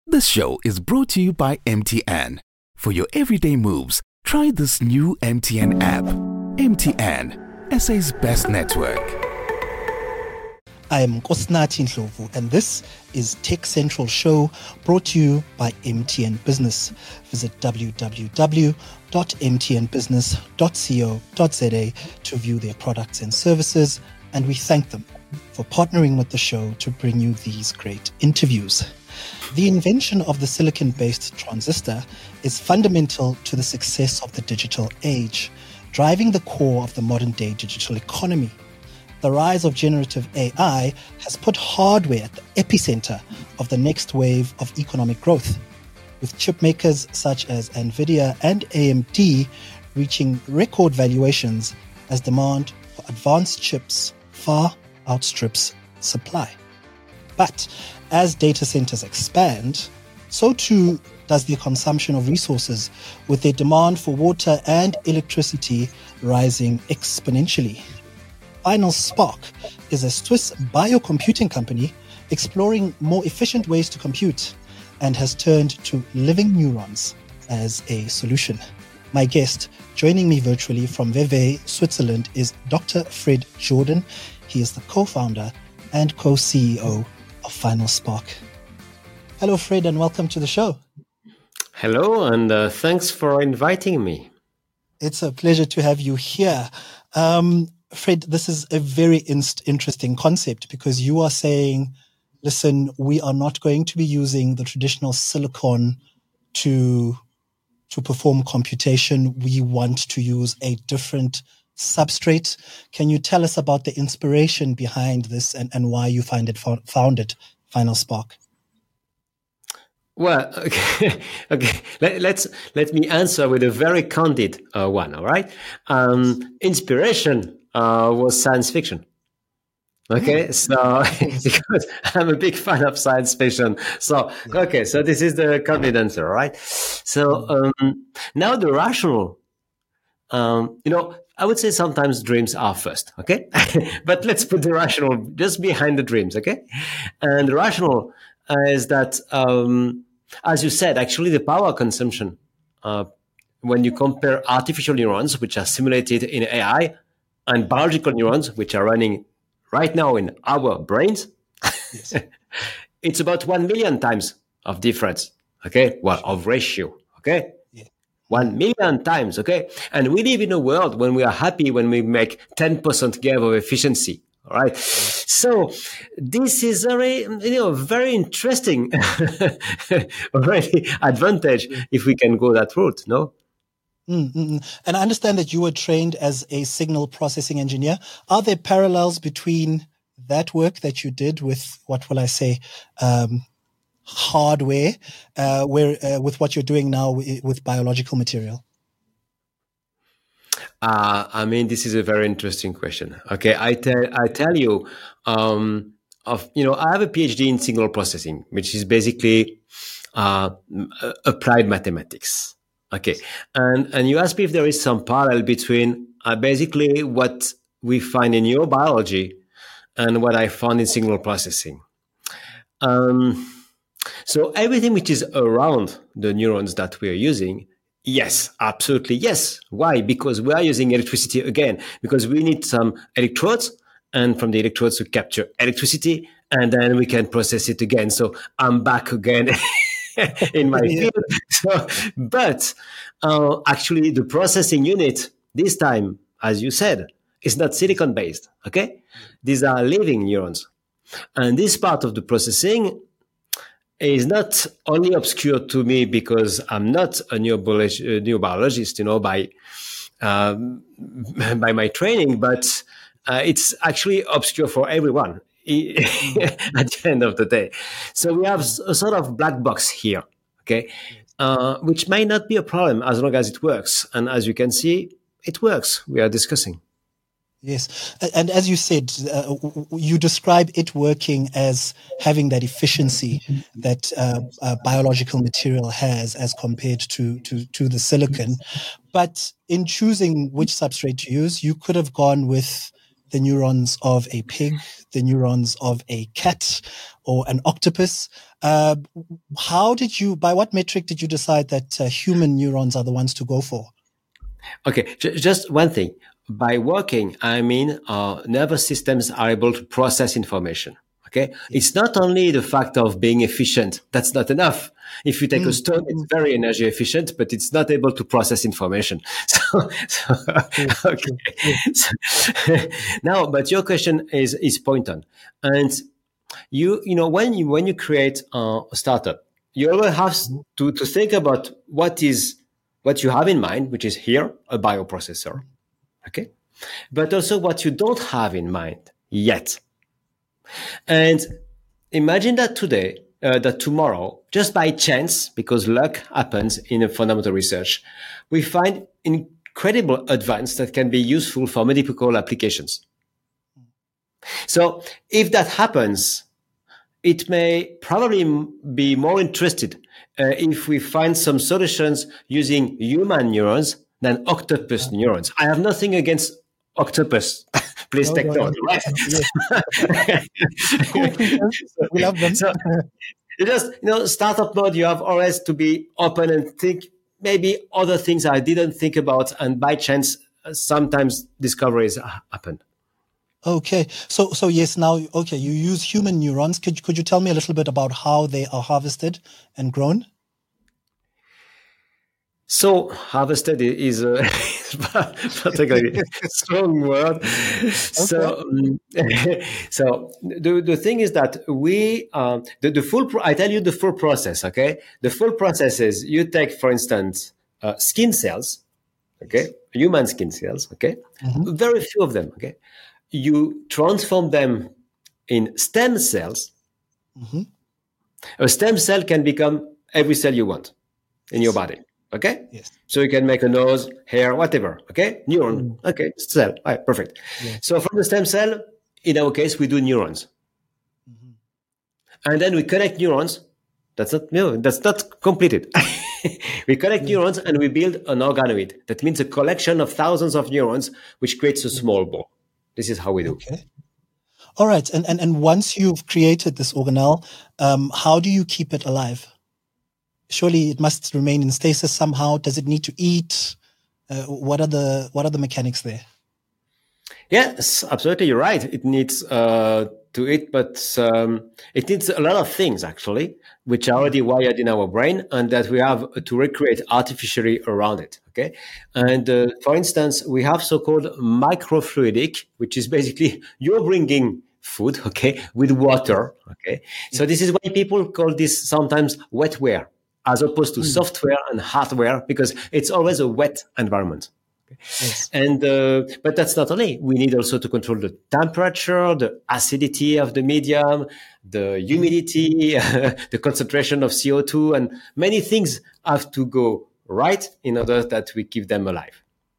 This show is brought to you by MTN. For your everyday moves, try this new MTN app. MTN, SA's best network. I am Nkosinathi Ndlovu, and this is Tech Central Show, brought to you by MTN Business. Visit www.mtnbusiness.co.za to view their products and services, and we thank them for partnering with the show to bring you these great interviews. The invention of the silicon-based transistor is fundamental to the success of the digital age, driving the core of the modern-day digital economy. The rise of generative AI has put hardware at the epicenter of the next wave of economic growth, with chip makers such as NVIDIA and AMD reaching record valuations as demand for advanced chips far outstrips supply. But as data centers expand, so too does the consumption of resources, with their demand for water and electricity rising exponentially. Final Spark is a Swiss biocomputing company exploring more efficient ways to compute and has turned to living neurons as a solution. My guest joining me virtually from Vevey, Switzerland is Dr. Fred Jordan. He is the co-founder and co-CEO of Final Spark. Hello, Fred, and welcome to the show. Hello, and thanks for inviting me. It's a pleasure to have you here. Fred, this is a very interesting concept because you are saying, listen, we are not going to be using the traditional silicon to perform computation. We want to use a different substrate. Can you tell us about the inspiration behind this and why you founded Final Spark? Well, okay. Let me answer with a very candid one. All right. Inspiration was science fiction. Okay, so because I'm a big fan of science fiction. So okay, so this is the candid answer. All right. So now the rational. I would say sometimes dreams are first, okay? But let's put the rational just behind the dreams, okay? And the rational is that, as you said, actually the power consumption, when you compare artificial neurons, which are simulated in AI, and biological neurons, which are running right now in our brains, yes. It's about 1 million times of difference, okay? Well, of ratio, okay? 1 million times, okay? And we live in a world when we are happy when we make 10% gain of efficiency, all right? So this is very interesting already advantage if we can go that route, no? Mm-hmm. And I understand that you were trained as a signal processing engineer. Are there parallels between that work that you did with, what will I say, hardware, with what you're doing now with biological material? This is a very interesting question. Okay, I tell you, I have a PhD in signal processing, which is basically applied mathematics. Okay, and you asked me if there is some parallel between basically what we find in neurobiology and what I found in signal processing. So everything which is around the neurons that we are using, yes, absolutely yes. Why? Because we are using electricity again, because we need some electrodes, and from the electrodes we capture electricity, and then we can process it again. So I'm back again in my field. So, but actually the processing unit this time, as you said, is not silicon-based, okay? These are living neurons. And this part of the processing is not only obscure to me because I'm not a neurobiologist, by my training, but it's actually obscure for everyone at the end of the day. So we have a sort of black box here, okay, which may not be a problem as long as it works. And as you can see, it works. We are discussing. Yes. And as you said, you describe it working as having that efficiency that biological material has as compared to the silicon. But in choosing which substrate to use, you could have gone with the neurons of a pig, the neurons of a cat, or an octopus. By what metric did you decide that human neurons are the ones to go for? Okay, just one thing. By working, I mean nervous systems are able to process information. Okay, it's not only the fact of being efficient. That's not enough. If you take a stone, it's very energy efficient, but it's not able to process information. Okay. Now, but your question is point on, and you know when you create a startup, you always have to think about what you have in mind, which is here a bioprocessor, okay, but also what you don't have in mind yet. And imagine that tomorrow, just by chance, because luck happens in a fundamental research, we find incredible advance that can be useful for medical applications. So if that happens, it may probably be more interested if we find some solutions using human neurons than octopus neurons. I have nothing against octopus. Please take note, right? We love them. So, you just, startup mode, you have always to be open and think maybe other things I didn't think about. And by chance, sometimes discoveries happen. Okay. So yes, now, okay, you use human neurons. Could you tell me a little bit about how they are harvested and grown? So harvested is a particularly strong word. Okay. So the thing is that I tell you the full process. Okay, the full process is you take, for instance, skin cells. Okay, human skin cells. Okay, very few of them. Okay, you transform them in stem cells. A stem cell can become every cell you want in your body. Okay? Yes. So you can make a nose, hair, whatever. Okay? Neuron. Okay. Cell. All right. Perfect. Yeah. So from the stem cell, in our case, we do neurons. And then we connect neurons. That's not completed. We connect neurons and we build an organoid. That means a collection of thousands of neurons, which creates a small ball. This is how we do. Okay. All right. And once you've created this organelle, how do you keep it alive? Surely it must remain in stasis somehow. Does it need to eat? What are the mechanics there? Yes, absolutely. You're right. It needs to eat, but it needs a lot of things actually, which are already wired in our brain, and that we have to recreate artificially around it. Okay, and for instance, we have so-called microfluidic, which is basically you're bringing food, okay, with water. Okay, so this is why people call this sometimes wetware, as opposed to software and hardware, because it's always a wet environment. Okay. Yes. And but that's not only. We need also to control the temperature, the acidity of the medium, the humidity, the concentration of CO2, and many things have to go right in order that we keep them alive.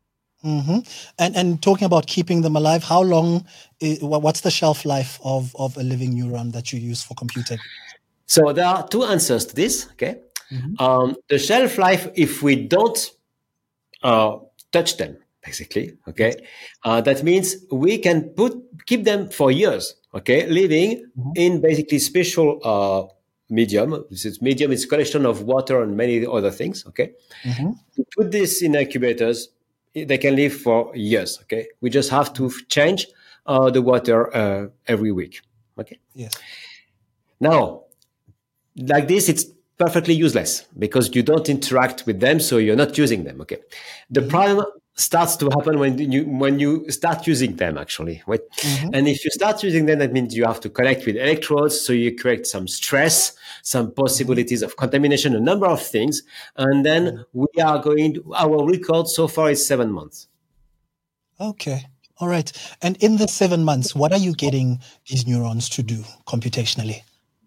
And talking about keeping them alive, how long? What's the shelf life of a living neuron that you use for computing? So there are two answers to this. Okay. The shelf life, if we don't touch them, basically, okay, that means we can keep them for years, okay, living in basically special medium. This medium is a collection of water and many other things, okay. To put this in incubators, they can live for years, okay. We just have to change the water every week, okay. Yes. Now, like this, it's perfectly useless because you don't interact with them, so you're not using them. Okay, the problem starts to happen when you start using them, actually. Right? And if you start using them, that means you have to connect with electrodes, so you create some stress, some possibilities of contamination, a number of things, and then our record so far is 7 months. Okay. All right. And in the 7 months, what are you getting these neurons to do computationally?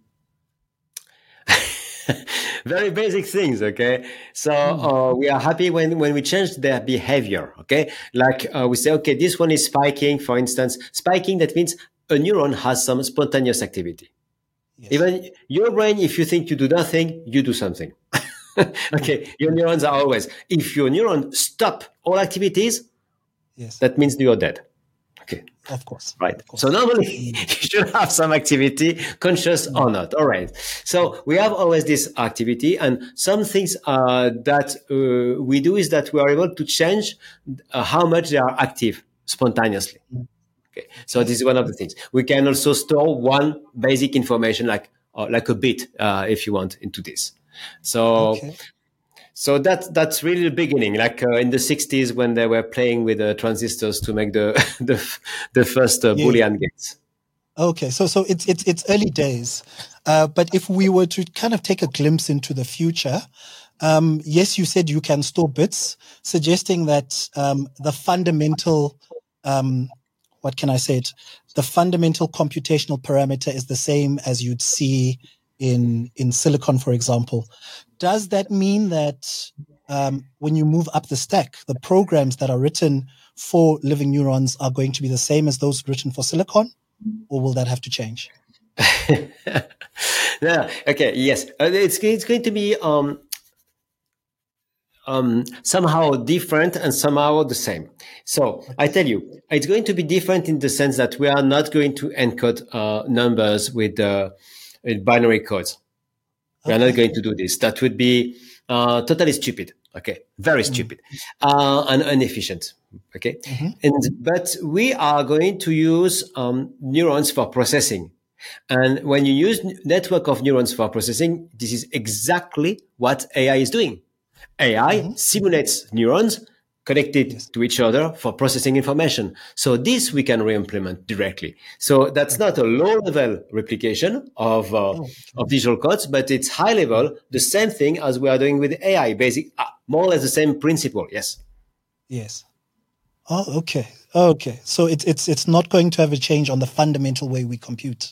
Very basic things, okay? So we are happy when we change their behavior, okay? Like we say, okay, this one is spiking, for instance. Spiking, that means a neuron has some spontaneous activity. Yes. Even your brain, if you think you do nothing, you do something. Okay, your neurons are always. If your neuron stop all activities, that means you're dead. Okay. Of course. Right. Of course. So normally you should have some activity, conscious or not. All right. So we have always this activity, and some things that we do is that we are able to change how much they are active spontaneously. Okay. So this is one of the things. We can also store one basic information like a bit, if you want, into this. So. Okay. So that's really the beginning, like in the 60s when they were playing with transistors to make the the first Boolean gates. Okay, so it's early days, but if we were to kind of take a glimpse into the future, yes, you said you can store bits, suggesting that the fundamental, what can I say it? The fundamental computational parameter is the same as you'd see in silicon, for example. Does that mean that when you move up the stack, the programs that are written for living neurons are going to be the same as those written for silicon, or will that have to change? No, okay, yes, it's going to be somehow different and somehow the same. So I tell you, it's going to be different in the sense that we are not going to encode numbers with binary codes. We are not going to do this. That would be totally stupid. Okay, very stupid and inefficient. Okay, but we are going to use neurons for processing. And when you use network of neurons for processing, this is exactly what AI is doing. AI simulates neurons connected to each other for processing information. So this we can re-implement directly. So that's not a low-level replication of digital codes, but it's high-level, the same thing as we are doing with AI, more or less the same principle. Yes. Yes. Oh, okay. Okay. So it's not going to have a change on the fundamental way we compute.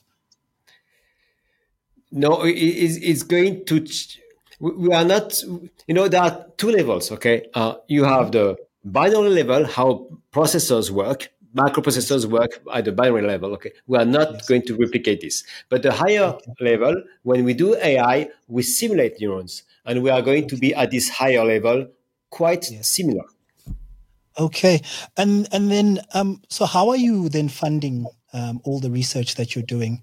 No, it's going to. We are not. There are two levels. Okay, you have the binary level, how processors work, microprocessors work at the binary level. Okay, we are not going to replicate this. But the higher level, when we do AI, we simulate neurons, and we are going to be at this higher level, quite similar. Okay, and then so how are you then funding all the research that you're doing?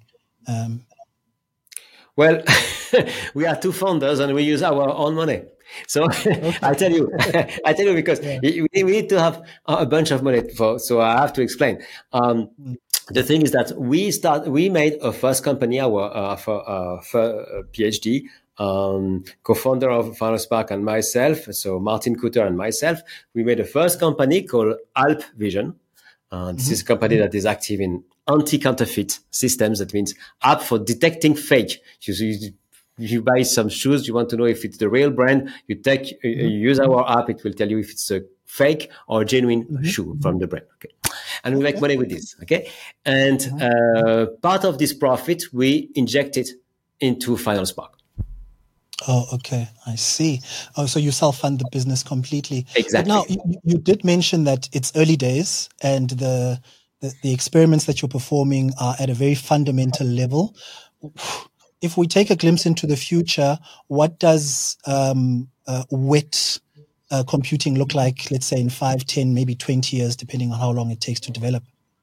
Well, we are two founders and we use our own money. So I tell you because we need to have a bunch of money so I have to explain. The thing is that we made a first company, our PhD, co-founder of FinalSpark and myself, so Martin Kutter and myself, we made a first company called Alp Vision. This is a company that is active in anti-counterfeit systems. That means app for detecting fake. You buy some shoes, you want to know if it's the real brand, you use our app, it will tell you if it's a fake or genuine shoe from the brand. Okay. And we make money with this. Okay. And part of this profit, we inject it into FinalSpark. Oh, okay. I see. Oh, so you self-fund the business completely. Exactly. But now you did mention that it's early days and the experiments that you're performing are at a very fundamental level. If we take a glimpse into the future, what does wet computing look like, let's say in 5, 10, maybe 20 years, depending on how long it takes to develop?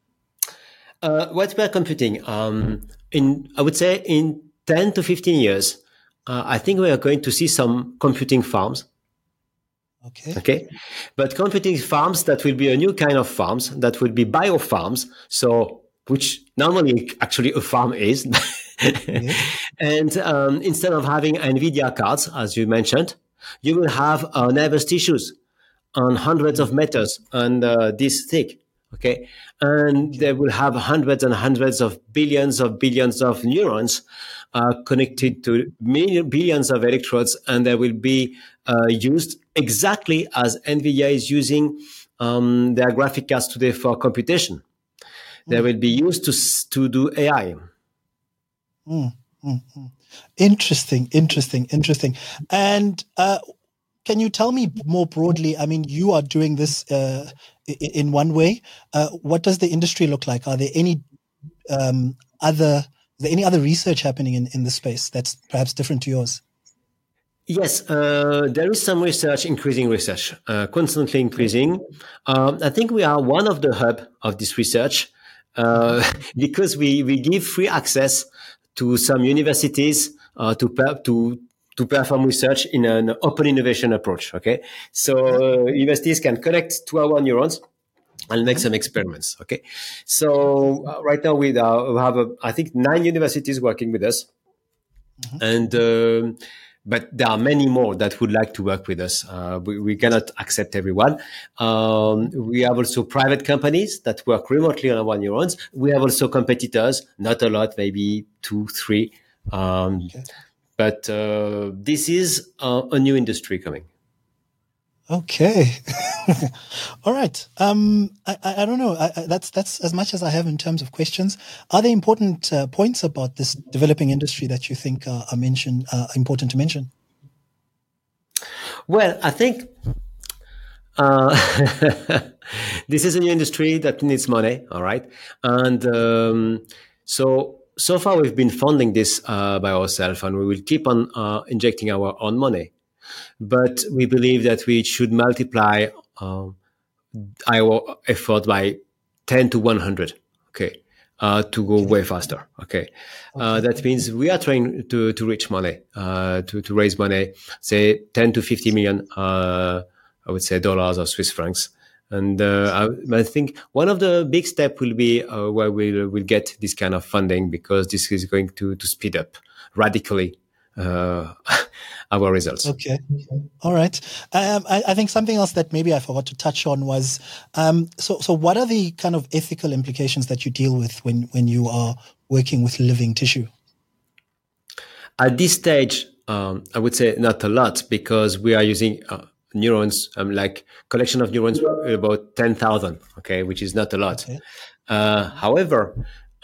Wet computing, I would say in 10 to 15 years, I think we are going to see some computing farms. Okay. But computing farms, that will be a new kind of farms, that will be biofarms. So, which normally actually a farm is. And instead of having NVIDIA cards, as you mentioned, you will have nervous tissues on hundreds of meters and this thick. Okay. And they will have hundreds and hundreds of billions of neurons connected to billions of electrodes, and they will be used exactly as NVIDIA is using their graphic cards today for computation. They will be used to do AI. Interesting. And can you tell me more broadly? I mean, you are doing this in one way. What does the industry look like? Are there any other research happening in this space that's perhaps different to yours? Yes, there is some research, constantly increasing. I think we are one of the hub of this research. because we give free access to some universities to perform research in an open innovation approach. Okay, so universities can connect to our neurons and make some experiments. Okay, so right now we have I think 9 universities working with us, and but there are many more that would like to work with us. We cannot accept everyone. We have also private companies that work remotely on our neurons. We have also competitors, not a lot, maybe 2, 3. But this is a new industry coming. Okay. All right. I don't know. That's as much as I have in terms of questions. Are there important points about this developing industry that you think are important to mention? Well, I think this is a new industry that needs money. All right. And so far we've been funding this by ourselves, and we will keep on injecting our own money. But we believe that we should multiply our effort by 10 to 100, okay, to go way faster, okay. That means we are trying to reach money, to raise money, say 10 to 50 million, I would say dollars or Swiss francs. And I think one of the big steps will be where we'll get this kind of funding, because this is going to speed up radically our results. Okay. All right. I think something else that maybe I forgot to touch on was, so what are the kind of ethical implications that you deal with when you are working with living tissue? At this stage, I would say not a lot, because we are using neurons, like collection of neurons, about 10,000, okay, which is not a lot. Okay. However,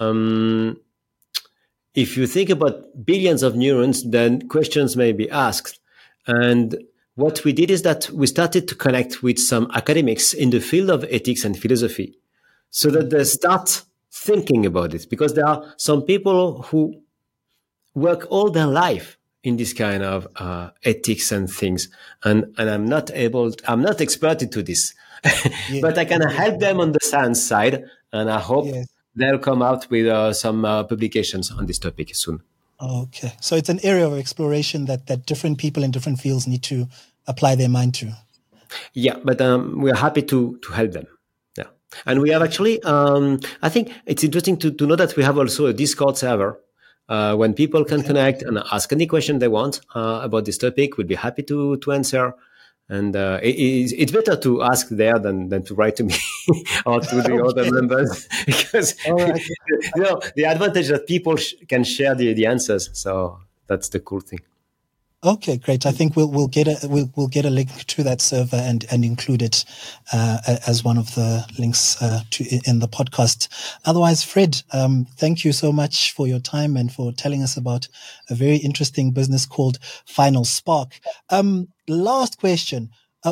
if you think about billions of neurons, then questions may be asked. And what we did is that we started to connect with some academics in the field of ethics and philosophy, so that they start thinking about it. Because there are some people who work all their life in this kind of ethics and things. And I'm not expert into this, but I can help them on the science side. And I hope they'll come out with some publications on this topic soon. Okay. So it's an area of exploration that different people in different fields need to apply their mind to. Yeah, but we're happy to help them. Yeah. And we have actually, I think it's interesting to know that we have also a Discord server when people can connect and ask any question they want about this topic. We'll be happy to answer. And it's better to ask there than to write to me or to the other members, because the advantage that people can share the answers. So that's the cool thing. Okay, great. I think we'll get a link to that server and include it as one of the links in the podcast. Otherwise, Fred, thank you so much for your time and for telling us about a very interesting business called Final Spark. Last question: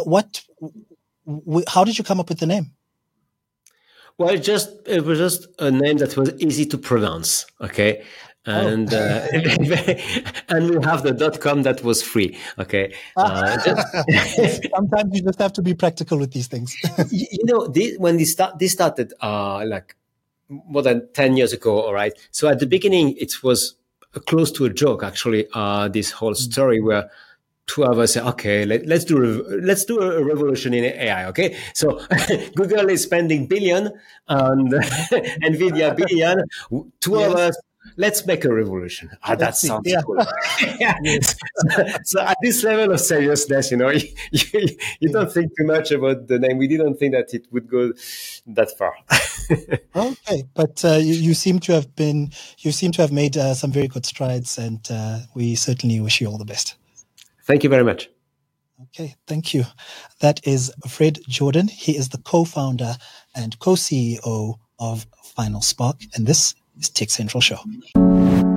how did you come up with the name? Well, it was just a name that was easy to pronounce. Okay. And and we have the .com that was free. Okay. Sometimes you just have to be practical with these things. When this started like more than 10 years ago. All right. So at the beginning, it was close to a joke, actually. This whole story where two of us say, okay, let's do a revolution in AI. Okay. So Google is spending billion and NVIDIA billion. Two of us. Let's make a revolution. That sounds cool. So at this level of seriousness, you don't think too much about the name. We didn't think that it would go that far. Okay, but you seem to have made some very good strides, and we certainly wish you all the best. Thank you very much. Okay, thank you. That is Fred Jordan. He is the co-founder and co-CEO of Final Spark, and this is Tech Central Show.